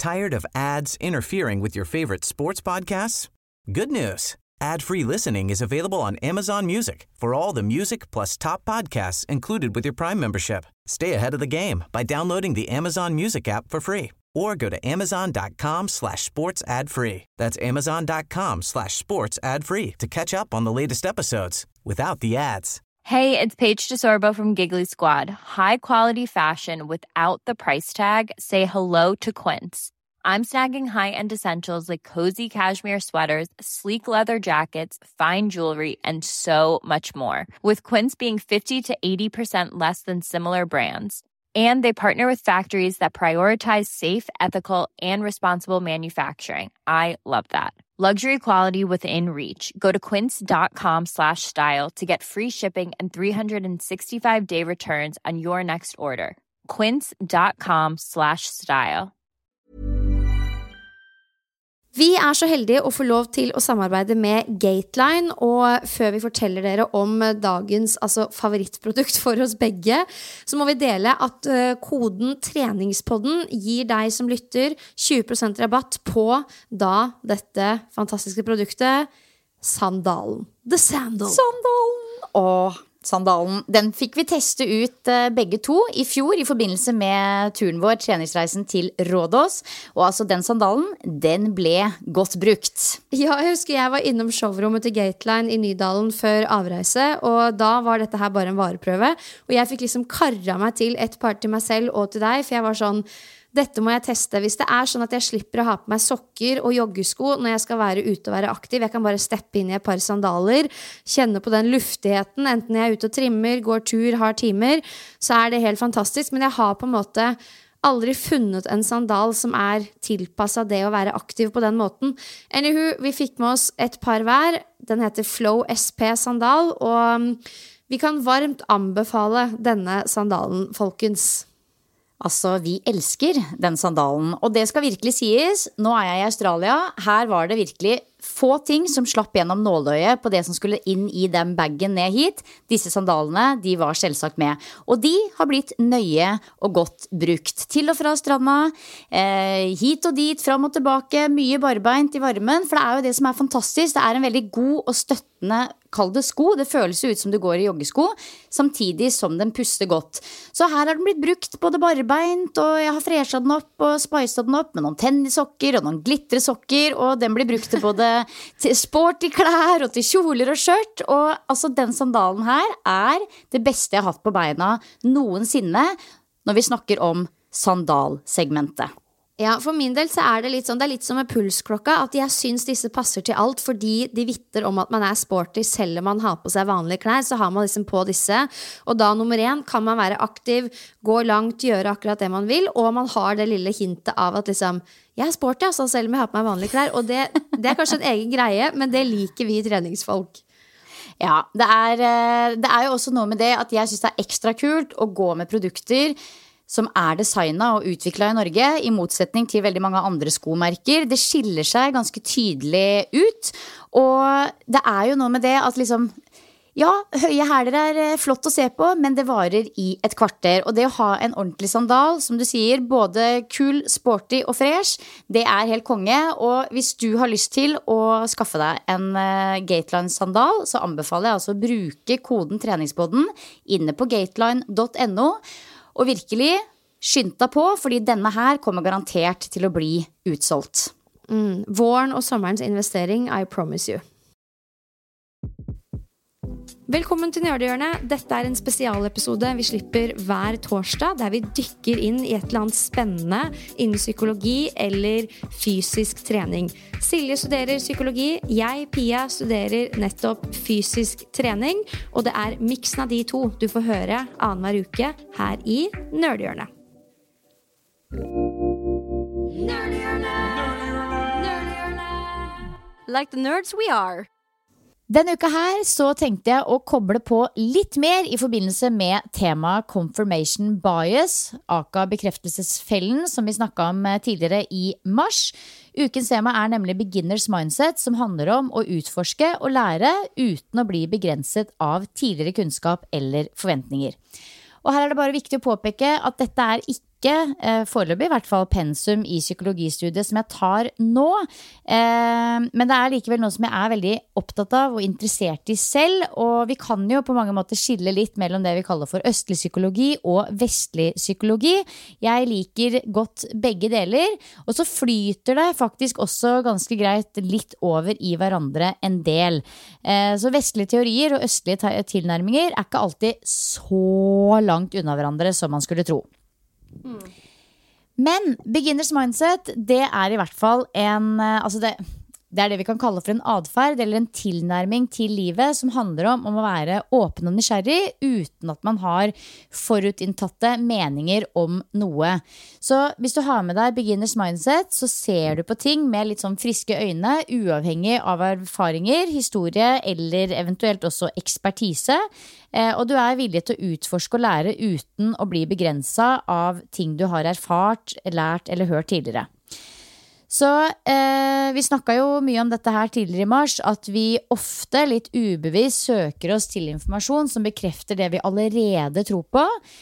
Tired of ads interfering with your favorite sports podcasts? Good news. Ad-free listening is available on Amazon Music for all the music plus top podcasts included with your Prime membership. Stay ahead of the game by downloading the Amazon Music app for free or go to amazon.com/sports ad free. That's amazon.com/sports ad free to catch up on the latest episodes without the ads. Hey, it's Paige DeSorbo from Giggly Squad. High quality fashion without the price tag. Say hello to Quince. I'm snagging high-end essentials like cozy cashmere sweaters, sleek leather jackets, fine jewelry, and so much more. With Quince being 50 to 80% less than similar brands. And they partner with factories that prioritize safe, ethical, and responsible manufacturing. I love that. Luxury quality within reach. Go to quince.com/style to get free shipping and 365-day returns on your next order. Quince.com/style. Vi så heldige å få lov til å samarbeide med Gateline, og før vi forteller dere om dagens favorittprodukt for oss begge, så må vi dele at koden treningspodden gir deg som lytter 20% rabatt på da dette fantastiske produktet, sandalen. The Sandal. Sandalen! Sandalen, den fikk vi teste ut begge to I fjor I forbindelse med turen vår, treningsreisen til Rådås. Og altså den sandalen, den ble godt brukt. Ja, jeg husker jeg var innom showrommet til Gateline I Nydalen før avreise, og da var dette her bare en vareprøve. Og jeg fikk liksom karret meg til et par til meg selv og til deg, for jeg var sånn, dette må jeg teste. Hvis det sånn at jeg slipper å ha på meg sokker og joggesko når jeg skal være ute og være aktiv, jeg kan bare steppe inn I et par sandaler, kjenne på den luftigheten, enten jeg ute og trimmer, går tur, har timer, så det helt fantastisk. Men jeg har på en måte aldri funnet en sandal som tilpasset det å være aktiv på den måten. Anywho, vi fikk med oss et par hver. Den heter Flow SP sandal, og vi kan varmt anbefale denne sandalen, folkens. Altså, vi elsker den sandalen, og det skal virkelig sies, nå jeg I Australia, her var det virkelig få ting som slapp gjennom nåløyet på det som skulle inn I den baggen ned hit. Disse sandalene, de var selvsagt med, og de har blitt nøye og godt brukt. Til og fra stranda, hit og dit, fram og tilbake, mye barbeint I varmen, for det jo det som fantastisk, det en veldig god og støttende kall det sko, det føles ut som du går I joggesko, samtidig som den puster godt. Så her har den blitt brukt både barbeint, og jeg har freshet den opp og spicet den opp med noen tennissokker og noen glitresokker, og den blir brukt til både til sporty klær og til kjoler og skjørt, og altså den sandalen her det beste jeg har hatt på beina noensinne når vi snakker om sandalsegmentet. Ja, for min del så det litt sånn, det litt som med pulsklokka, at jeg synes disse passer til alt, fordi de vitter om at man sporty, selv om man har på seg vanlige klær, så har man liksom på disse, og da nummer 1 kan man være aktiv, gå langt, gjøre akkurat det man vil, og man har det lille hintet av at liksom, jeg sporty, altså, selv om jeg har på meg vanlige klær, og det kanskje en egen greie, men det liker vi treningsfolk. Ja, det jo også noe med det at jeg synes det ekstra kult å gå med produkter som designet og utviklet I Norge, I motsetning til veldig mange andre skomerker. Det skiller seg ganske tydelig ut, og det jo noe med det at liksom, ja, høye hæler flott å se på, men det varer I et kvarter, og det å ha en ordentlig sandal, som du sier, både kul, sporty og fresh, det helt konge, og hvis du har lyst til å skaffe deg en Gateline sandal, så anbefaler jeg altså å bruke koden treningspodden inne på gateline.no, og virkelig skynd deg på, fordi denne her kommer garantert til å bli utsolgt. Våren og sommerens investering, I promise you. Velkommen til Nerdehjørnet. Dette en spesialepisode vi slipper hver torsdag, der vi dykker inn I et eller annet spennende innen psykologi eller fysisk trening. Silje studerer psykologi, jeg, Pia, studerer nettopp fysisk trening, og det miksen av de to du får høre annenhver uke her I Nerdehjørnet. Like the nerds we are. Denne uka her så tenkte jeg å koble på litt mer I forbindelse med tema confirmation bias, aka bekreftelsesfellen som vi snakket om tidligere I mars. Ukens tema nemlig beginners mindset, som handler om å utforske og lære uten å bli begrenset av tidligere kunnskap eller forventninger. Og her det bare viktig å påpeke at dette ikke foreløpig i hvert fall pensum i psykologistudiet som jeg tar nå, men det likevel noe som jeg veldig opptatt av og interessert i selv, og vi kan jo på mange måter skille litt mellom det vi kaller for østlig psykologi og vestlig psykologi. Jeg liker godt begge deler, og så flyter det faktisk også ganske greit litt over i hverandre en del. Så vestlige teorier og østlige tilnærminger ikke alltid så langt unna hverandre som man skulle tro. Men beginners mindset, det i hvert fall altså det det vi kan kalle for en adferd eller en tilnærming til livet som handler om å være åpen og nysgjerrig uten at man har forutinntatte meninger om noe. Så hvis du har med deg beginners mindset, så ser du på ting med litt sånn friske øyne, uavhengig av erfaringer, historie eller eventuelt også ekspertise. Og du villig til å utforske og lære uten å bli begrenset av ting du har erfart, lært eller hørt tidligere. Så vi snakket jo mye om dette her tidligere i mars, at vi ofte litt ubevisst søker oss til informasjon som bekrefter det vi allerede tror på.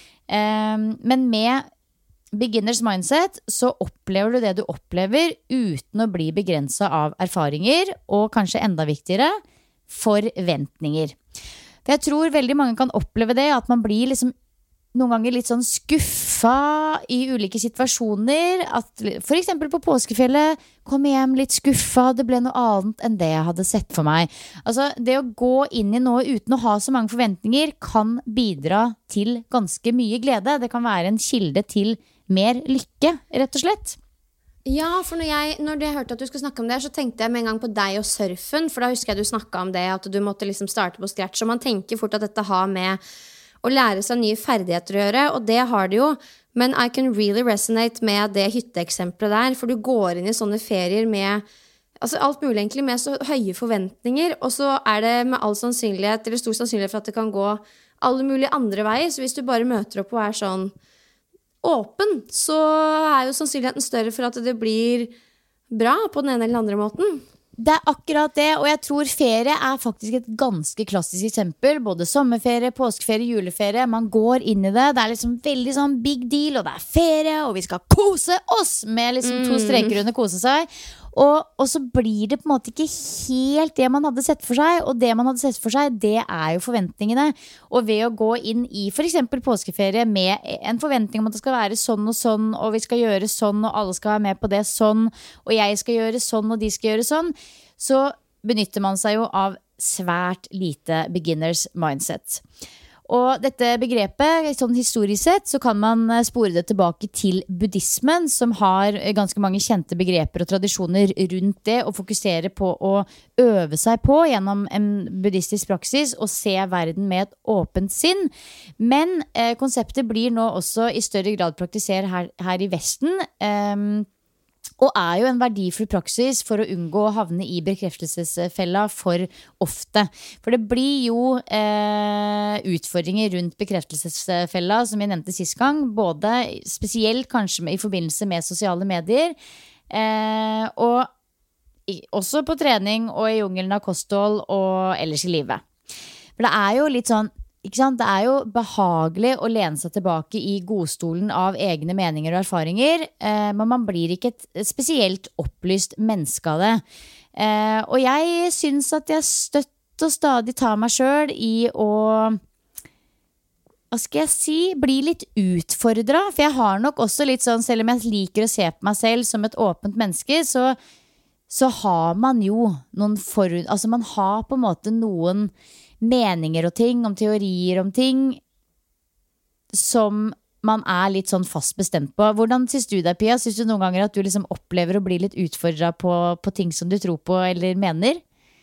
Men med beginners mindset så opplever du det du opplever uten å bli begrenset av erfaringer, og kanskje enda viktigere, forventninger. For jeg tror veldig mange kan oppleve det, at man blir liksom noen ganger litt sånn skuffa i ulike situasjoner, at for eksempel på påskefjellet kom hjem litt skuffa, det ble noe annet enn det jeg hadde sett for meg. Altså det å gå inn i noe uten å ha så mange forventninger kan bidra til ganske mye glede. Det kan være en kilde til mer lykke, rett og slett. Ja, for når jeg hørte at du skulle snakke om det, så tenkte jeg med en gang på deg og surfen, for da husker jeg du snakket om det, at du måtte liksom starte på scratch, og man tenker fort at dette har med å lære seg nye ferdigheter å gjøre, og det har det jo, men I can really resonate med det hytteeksempelet der, for du går inn i sånne ferier med alt mulig egentlig, med så høye forventninger, og så det med all sannsynlighet, eller stor sannsynlighet for at det kan gå alle mulige andre veier, så hvis du bare møter opp og sånn åpen, så jo sannsynligheten større for at det blir bra på den ene eller den andre måten. Det akkurat det, og jeg tror ferie faktisk et ganske klassisk eksempel. Både sommerferie, påskeferie, juleferie. Man går inn i det. Det liksom veldig sånn big deal, og det ferie, og vi skal kose oss med liksom 2 streker under kose seg. Og så blir det på en måte ikke helt det man hadde sett for seg, og det man hadde sett for seg, det jo forventningene. Og ved å gå inn i for eksempel påskeferie med en forventning om at det skal være sånn, og vi skal gjøre sånn, og alle skal være med på det sånn, og jeg skal gjøre sånn, og de skal gjøre sånn, så benytter man seg jo av svært lite beginners mindset. Og dette begrepet, sånn historisk sett, så kan man spore det tilbake til buddhismen, som har ganske mange kjente begreper og tradisjoner rundt det, og fokusere på å øve seg på gjennom en buddhistisk praksis og se verden med et åpent sinn. Men konseptet blir nå også i større grad praktisert her i Vesten, og jo en verdifull praksis for å unngå å havne i bekreftelsesfella for ofte. For det blir jo utfordringer rundt bekreftelsesfella, som vi nevnte sist gang, både spesielt kanskje i forbindelse med sosiale medier, og også på trening og i jungelen av kosthold og ellers i livet. For det jo litt sånn, ikke sant? Det jo behagelig å lene seg tilbake i godstolen av egne meninger og erfaringer, men man blir ikke et spesielt opplyst menneske av det. Og jeg synes at jeg støtt og stadig tar meg selv i å, hva skal jeg si, bli litt utfordret. For jeg har nok også litt sånn, selv om jeg liker å se på meg selv som et åpent menneske, så har man jo noen man har på en måte noen meninger og ting, om teorier om ting som man litt sånn fast bestemt på. Hvordan synes du det, Pia? Synes du noen ganger at du liksom opplever å bli litt utfordret på ting som du tror på eller mener?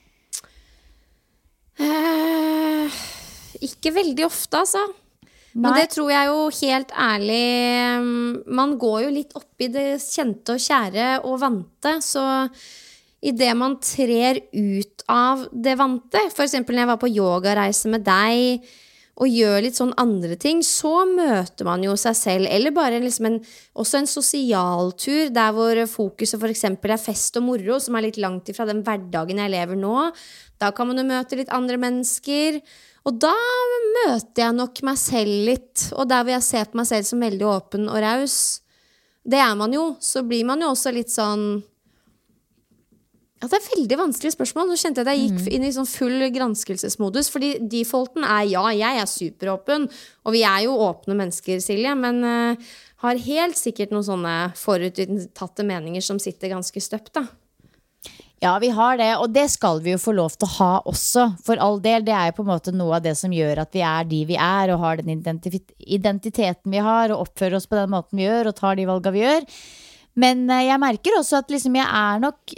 Ikke veldig ofte, altså. Men det tror jeg jo helt ærlig, man går jo litt opp i det kjente og kjære og vante, så i det man trer ut av det vante, for eksempel når jeg var på yogareise med deg, og gjør litt sånn andre ting, så møter man jo seg selv, eller bare liksom også en sosialtur, der hvor fokuset for eksempel fest og moro, som litt langt ifra den hverdagen jeg lever nå. Da kan man jo møte litt andre mennesker, og da møter jeg nok meg selv litt, og der hvor jeg ser på meg selv som veldig åpen og raus, det man jo, så blir man jo også litt sånn. Ja, det veldig vanskelig spørsmål. Nå kjente jeg at jeg gikk inn i sånn full granskelsesmodus, fordi defaulten ja, jeg superåpen, og vi jo åpne mennesker, Silje, men har helt sikkert noen sånne forutinntatte meninger som sitter ganske støpt, da. Ja, vi har det, og det skal vi jo få lov til å ha også, for all del. Det jo på en måte noe av det som gjør at vi de vi og har den identiteten vi har, og oppfører oss på den måten vi gjør, og tar de valgene vi gjør. Men jeg merker også at liksom jeg nok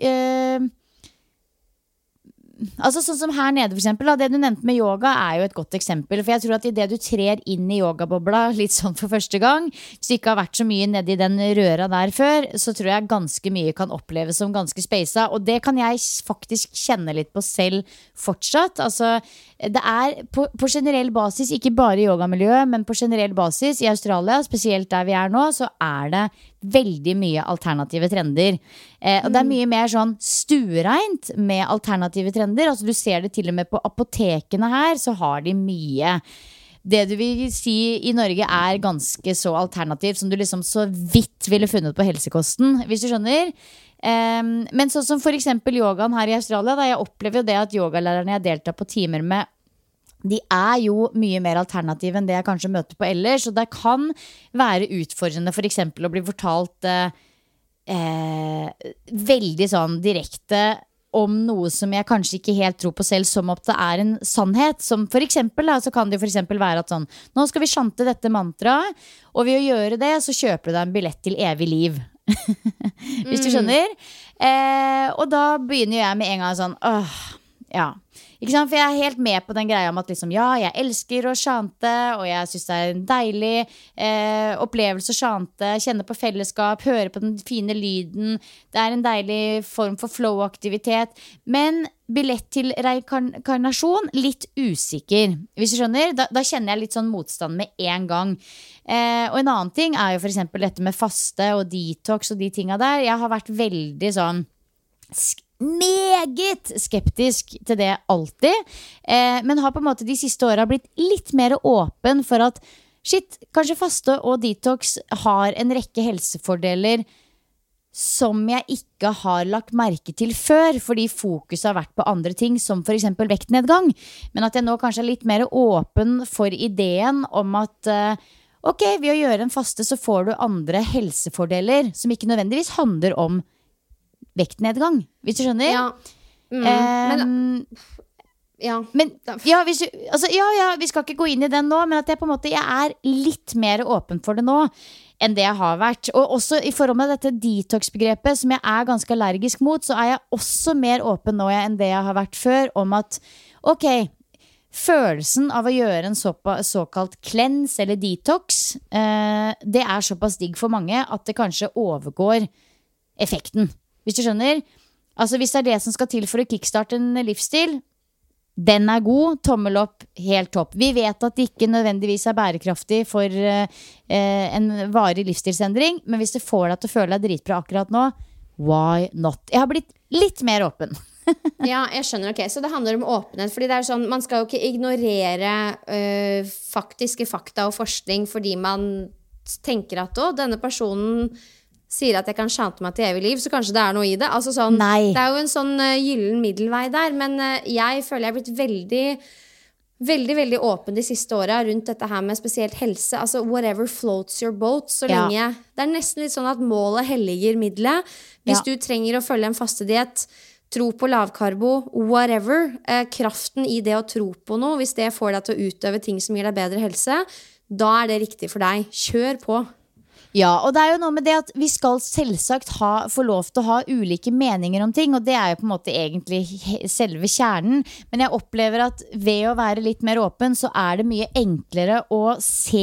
altså sånn som her nede for eksempel da, det du nevnte med yoga jo et godt eksempel, for jeg tror at i det du trer inn i yogabobla litt sånn for første gang, hvis du ikke har vært så mye nede i den røra der før, så tror jeg ganske mye kan oppleves som ganske speisa, og det kan jeg faktisk kjenne litt på selv fortsatt. Altså det på generell basis, ikke bare i yogamiljøet, men på generell basis i Australia, spesielt der vi nå, så det veldig mye alternative trender. Og det mye mer sånn stuereint med alternative trender. Altså du ser det til og med på apotekene her, så har de mye. Det du vil si i Norge ganske så alternativt, som du liksom så vidt ville funnet på helsekosten, hvis du skjønner. Men sånn som for eksempel yogaen her i Australia, da jeg opplever jo det at yogalærerne jeg deltar på timer med, de jo mye mer alternative enn det jeg kanskje møter på ellers, og det kan være utfordrende for eksempel å bli fortalt veldig sånn direkte om noe som jeg kanskje ikke helt tror på selv, som at det en sannhet, som for eksempel da, så kan det jo for eksempel være at sånn, nå skal vi chante dette mantraet, og ved å gjøre det så kjøper du deg en billett til evig liv. Hvis du skjønner. Og da begynner jeg med en gang sånn, ja. Ikke sant? For jeg helt med på den greia om at liksom, ja, jeg elsker å chante, og jeg synes det en deilig opplevelse å chante, kjenne på fellesskap, høre på den fine lyden, det en deilig form for flow-aktivitet, men billett til reinkarnasjon, litt usikker, hvis du skjønner. Da kjenner jeg litt sånn motstand med en gang. Og en annen ting jo for eksempel dette med faste og detox og de tingene der. Jeg har vært veldig sånn meget skeptisk til det alltid, men har på en måte de siste årene blitt litt mer åpen for at shit, kanskje faste og detox har en rekke helsefordeler som jeg ikke har lagt merke til før, fordi fokus har vært på andre ting, som for eksempel vektnedgang, men at jeg nå kanskje litt mer åpen for ideen om at ok, ved å gjøre en faste så får du andre helsefordeler som ikke nødvendigvis handler om vektnedgang, hvis du skjønner. Ja. Men ja, vi skal ikke gå inn i den nå, men at jeg på en måte jeg litt mer åpen for det nå enn det jeg har vært. Og også i forhold med dette detox-begrepet, som jeg ganske allergisk mot, så jeg også mer åpen nå enn det jeg har vært før, om at ok, følelsen av å gjøre en såkalt cleanse eller detox, det såpass digg for mange at det kanskje overgår effekten. Hvis du skjønner, altså hvis det det som skal til for å kickstarte en livsstil, den god, tommel opp, helt topp. Vi vet at det ikke nødvendigvis bærekraftig for en varig livsstilsendring, men hvis det får deg til å føle deg dritbra akkurat nå, why not? Jeg har blitt litt mer åpen. Ja, jeg skjønner, ok. Så det handler om åpenhet, fordi det sånn, man skal jo ikke ignorere faktiske fakta og forskning fordi man tenker at denne personen sier at jeg kan chante meg til evig liv, så kanskje det noe i det. Altså sånn, det jo en sånn gyllen middelvei der, men jeg føler jeg har blitt veldig, veldig åpen de siste årene rundt dette her med spesielt helse. Altså whatever floats your boat, så lenge. Det nesten litt sånn at målet helliger middelet. Hvis du trenger å følge en fastediett, tro på lavkarbo, whatever, kraften i det å tro på noe, hvis det får deg til å utøve ting som gir deg bedre helse, da det riktig for deg. Kjør på. Ja, og det jo noe med det at vi skal selvsagt få lov til å ha ulike meninger om ting, og det jo på en måte egentlig selve kjernen, men jeg opplever at ved å være litt mer åpen, så det mye enklere å se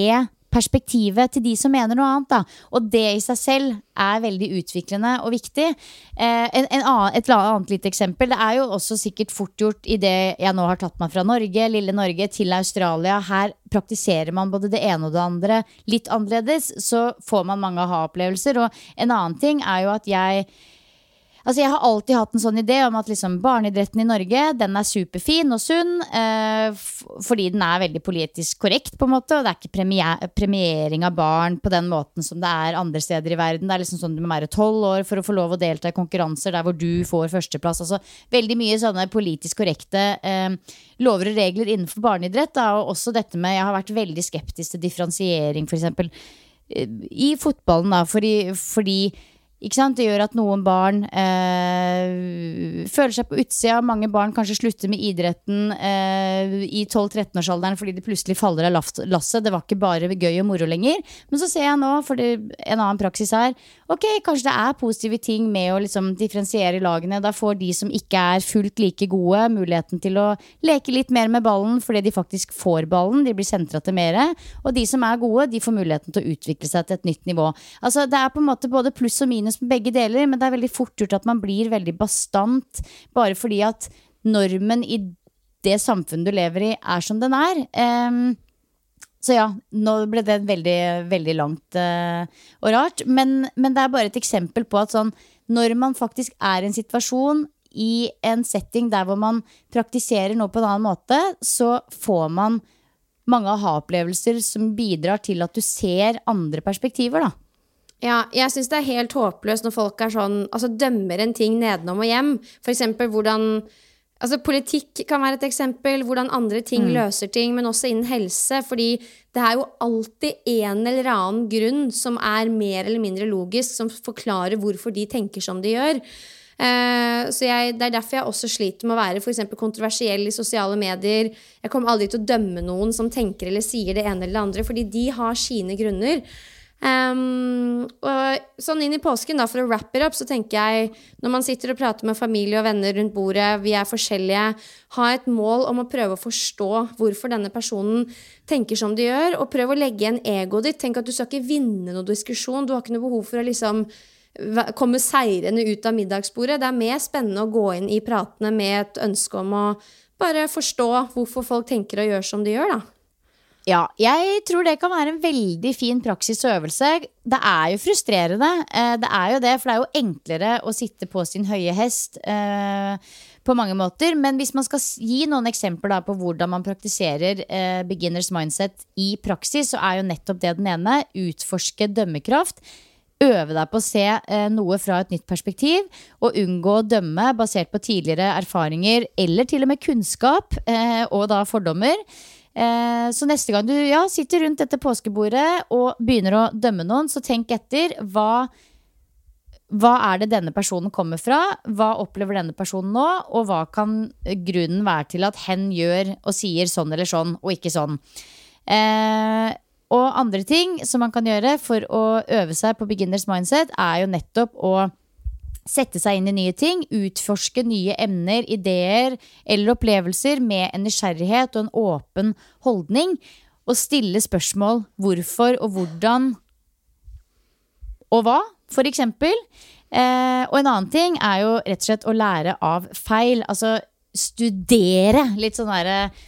perspektivet til de som mener noe annet da. Og det i seg selv veldig utviklende og viktig. Et annet lite eksempel, det jo også sikkert fort gjort i det jeg nå har tatt meg fra Norge, lille Norge, til Australia. Her praktiserer man både det ene og det andre litt annerledes, så får man mange aha-opplevelser. Og en annen ting jo at jeg har alltid hatt en sånn idé om at liksom barneidretten i Norge, den superfin og sunn, fordi den veldig politisk korrekt på en måte, og det ikke premiering av barn på den måten som det andre steder i verden. Det liksom sånn du må være 12 år for å få lov å delta i konkurranser der hvor du får førsteplass. Altså veldig mye sånne politisk korrekte lover og regler innenfor barneidrett, da, og også dette med, jeg har vært veldig skeptisk til differensiering, for eksempel i fotballen da, fordi ikke sant? Det gjør at noen barn føler seg på utsida. Mange barn kanskje slutter med idretten i 12-13-årsalderen fordi det plutselig faller av lasset. Det var ikke bare gøy og moro lenger. Men så ser jeg nå, for en annen praksis ok, kanskje det positive ting med å liksom differensiere lagene. Da får de som ikke fullt like gode muligheten til å leke litt mer med ballen fordi de faktisk får ballen. De blir sentra til mer. Og de som gode, de får muligheten til å utvikle seg til et nytt nivå. Altså det på en måte både pluss og minus med begge deler, men det veldig fort gjort at man blir veldig bastant bare fordi at normen i det samfunnet du lever i som den så ja, nå ble det veldig, veldig langt og rart, men det bare et eksempel på at sånn, når man faktisk i en situasjon i en setting der hvor man praktiserer noe på en annen måte, så får man mange aha-opplevelser som bidrar til at du ser andre perspektiver da. Ja, jeg synes det helt håpløst når folk sånn, altså dømmer en ting nedenom og hjem. For eksempel hvordan, altså politikk kan være et eksempel, hvordan andre ting løser ting, men også innen helse, fordi det jo alltid en eller annen grunn som mer eller mindre logisk, som forklarer hvorfor de tenker som de gjør. Så det derfor jeg også sliter med å være for eksempel kontroversiell i sosiale medier. Jeg kommer aldri til å dømme noen som tenker eller sier det ene eller det andre, fordi de har sine grunner. Og sånn inn i påsken da, for å wrap it up, så tenker jeg, når man sitter og prater med familie og venner rundt bordet, vi forskjellige, ha et mål om å prøve å forstå hvorfor denne personen tenker som de gjør, og prøve å legge igjen egoet ditt. Tenk at du skal ikke vinne noen diskusjon, du har ikke noe behov for å liksom komme seirende ut av middagsbordet. Det mer spennende å gå inn i pratene med et ønske om å bare forstå hvorfor folk tenker og gjør som de gjør da. Ja, jeg tror det kan være en veldig fin praksis og øvelse. Det jo frustrerende, det jo det, for det jo enklere å sitte på sin høye hest på mange måter. Men hvis man skal gi noen eksempler da, på hvordan man praktiserer beginners mindset i praksis, så jo nettopp det den ene, utforske dømmekraft. Øve deg på å se noe fra et nytt perspektiv og unngå å dømme basert på tidligere erfaringer eller til og med kunnskap og da fordommer. Så neste gang du sitter rundt dette påskebordet og begynner å dømme noen, så tenk etter hva det denne personen kommer fra, hva opplever denne personen nå, og hva kan grunnen være til at hen gjør og sier sånn eller sånn og ikke sånn. Og andre ting som man kan gjøre for å øve seg på beginners mindset jo nettopp å sette seg inn i nye ting, utforske nye emner, ideer eller opplevelser med en nysgjerrighet og en åpen holdning, og stille spørsmål hvorfor og hvordan og hva, for eksempel. Og en annen ting jo rett og slett å lære av feil, altså studere litt sånn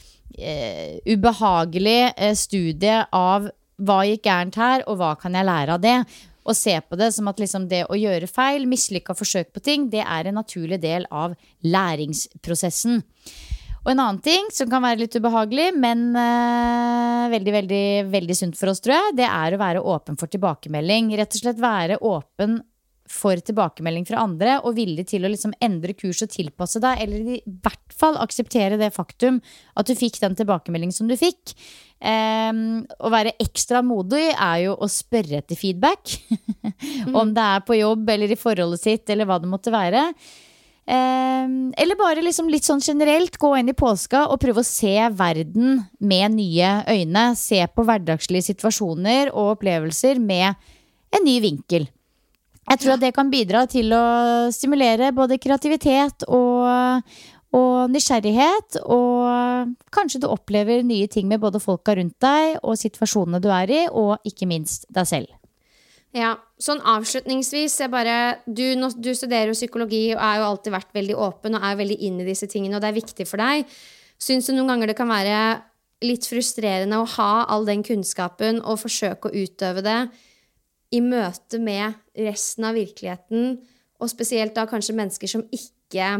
ubehagelig studie av hva gikk gærent her, og hva kan jeg lære av det? Og se på det som at liksom det å gjøre feil, mislykka forsøk på ting, det en naturlig del av læringsprosessen. Og en annen ting som kan være litt ubehagelig, men veldig, veldig, veldig sunt for oss, tror jeg, det å være åpen for tilbakemelding. Rett og slett være åpen for tilbakemelding fra andre, og villig til å liksom endre kurs og tilpasse deg, eller i hvert fall akseptere det faktum at du fikk den tilbakemeldingen som du fikk. Å være ekstra modig jo å spørre etter feedback om det på jobb eller i forholdet sitt eller hva det måtte være, eller bare liksom litt sånn generelt gå inn i påska og prøve å se verden med nye øyne, se på hverdagslige situasjoner og opplevelser med en ny vinkel. Jeg tror at det kan bidra til å stimulere både kreativitet og nysgjerrighet, og kanskje du opplever nye ting med både folka rundt deg og situasjonene du I, og ikke minst deg selv. Ja, sånn avslutningsvis, du studerer jo psykologi og jo alltid vært veldig åpen og veldig inn I disse tingene, og det viktig for deg. Synes du noen ganger det kan være litt frustrerende å ha all den kunnskapen og forsøke å utøve det I møte med resten av virkeligheten, og spesielt da kanskje mennesker som ikke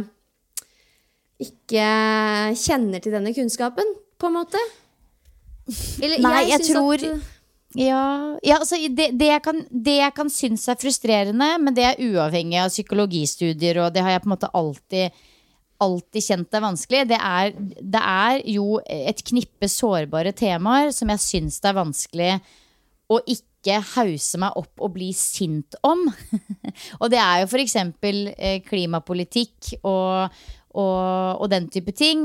kjenner til denne kunnskapen, på en måte? Eller, Nei, jeg tror altså, det jeg kan synes frustrerende, men det uavhengig av psykologistudier, og det har jeg på en måte alltid kjent vanskelig. Det jo et knippe sårbare temaer som jeg synes det vanskelig å ikke hause meg opp og bli sint om. Og det jo for eksempel klimapolitikk og den type ting.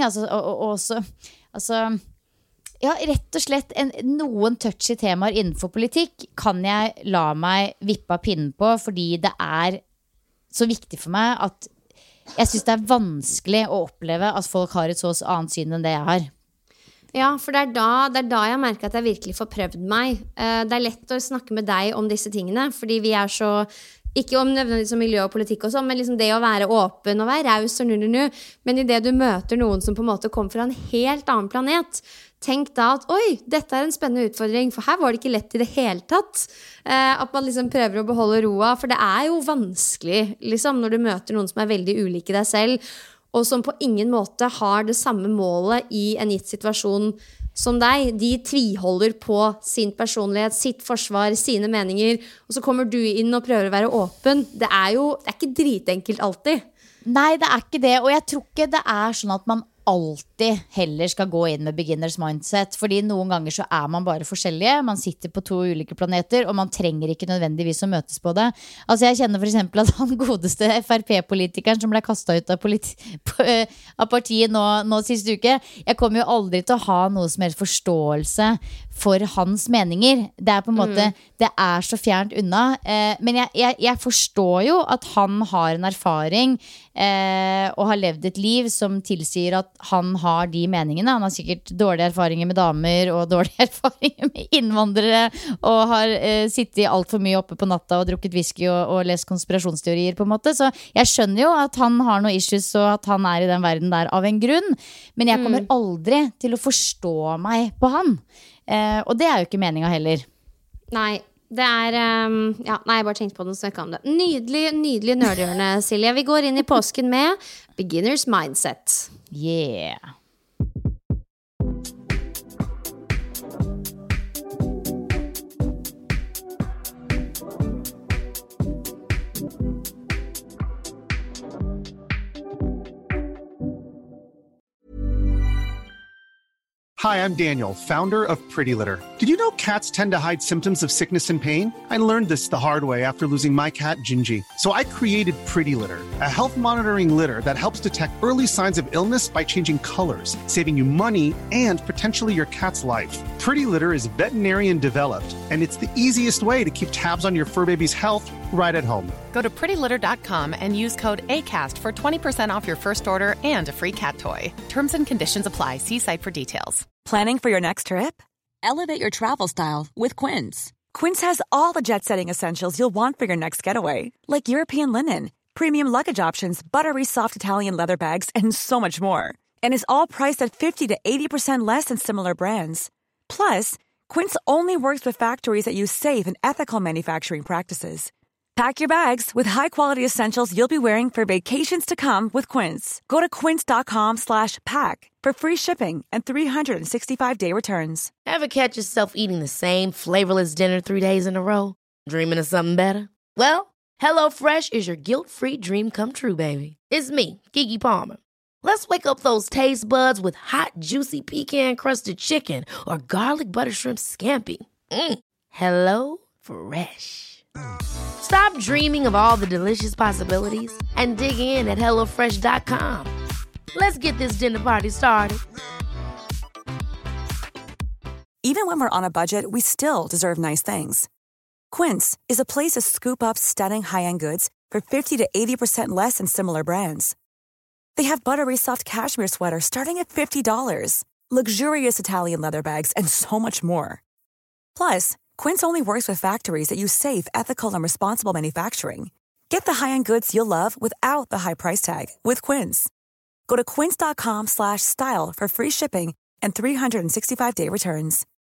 Ja, rett og slett noen touchy temaer innenfor politikk kan jeg la meg vippe av pinnen på, fordi det så viktig for meg at jeg synes det vanskelig å oppleve at folk har et så annet syn enn det jeg har. Ja, for det da jeg merker at jeg virkelig får prøvd meg. Det lett å snakke med deg om disse tingene, fordi vi så ikke om nødvendigvis som miljø og politikk og sånn, men liksom det å være åpen og være raus og men I det du møter noen som på en måte kommer fra en helt annen planet, tenk da at, oi, dette en spennende utfordring, for her var det ikke lett I det hele tatt. At man liksom prøver å beholde roa, for det jo vanskelig, liksom, når du møter noen som veldig ulike deg selv, og som på ingen måte har det samme målet I en gitt situasjon som deg. De tviholder på sin personlighet, sitt forsvar, sine meninger, og så kommer du inn og prøver å være åpen. Det ikke dritenkelt alltid. Nei, det ikke det, og jeg tror ikke det sånn at man alltid heller skal gå inn med beginners mindset, fordi noen ganger så man bare forskjellige, man sitter på 2 ulike planeter, og man trenger ikke nødvendigvis å møtes på det. Altså jeg kjenner for eksempel at han godeste FRP-politikeren som ble kastet ut av partiet nå siste uke, jeg kommer jo aldri til å ha noe som helst forståelse for hans meninger. Det på en måte, det så fjernt unna, men jeg forstår jo at han har en erfaring og har levd et liv som tilsier at han har de meningene. Han har sikkert dårlige erfaringer med damer og dårlige erfaringer med innvandrere, og har sittet alt for mye oppe på natta og drukket whisky og lest konspirasjonsteorier på en måte. Så jeg skjønner jo at han har noe issues, og at han I den verden der av en grunn, men jeg kommer aldri til å forstå meg på han. Og det jo ikke meningen heller. Nei, det ja, nei, jeg bare tenkte på den, så jeg kan det. Nydelig nerdehjørne, Silje. Vi går inn I påsken med Beginners Mindset. Yeah. Hi, I'm Daniel, founder of Pretty Litter. Did you know cats tend to hide symptoms of sickness and pain? I learned this the hard way after losing my cat, Gingy. So I created Pretty Litter, a health monitoring litter that helps detect early signs of illness by changing colors, saving you money and potentially your cat's life. Pretty Litter is veterinarian developed, and it's the easiest way to keep tabs on your fur baby's health right at home. Go to prettylitter.com and use code ACAST for 20% off your first order and a free cat toy. Terms and conditions apply. See site for details. Planning for your next trip? Elevate your travel style with Quince. Quince has all the jet-setting essentials you'll want for your next getaway, like European linen, premium luggage options, buttery soft Italian leather bags, and so much more. And is all priced at 50 to 80% less than similar brands. Plus, Quince only works with factories that use safe and ethical manufacturing practices. Pack your bags with high-quality essentials you'll be wearing for vacations to come with Quince. Go to quince.com/pack for free shipping and 365-day returns. Ever catch yourself eating the same flavorless dinner 3 days in a row? Dreaming of something better? Well, HelloFresh is your guilt-free dream come true, baby. It's me, Keke Palmer. Let's wake up those taste buds with hot, juicy pecan-crusted chicken or garlic butter shrimp scampi. HelloFresh. Stop dreaming of all the delicious possibilities and dig in at HelloFresh.com. Let's get this dinner party started. Even when we're on a budget, we still deserve nice things. Quince is a place to scoop up stunning high-end goods for 50 to 80% less than similar brands. They have buttery soft cashmere sweaters starting at $50, luxurious Italian leather bags, and so much more. Plus, Quince only works with factories that use safe, ethical, and responsible manufacturing. Get the high-end goods you'll love without the high price tag with Quince. Go to quince.com/style for free shipping and 365-day returns.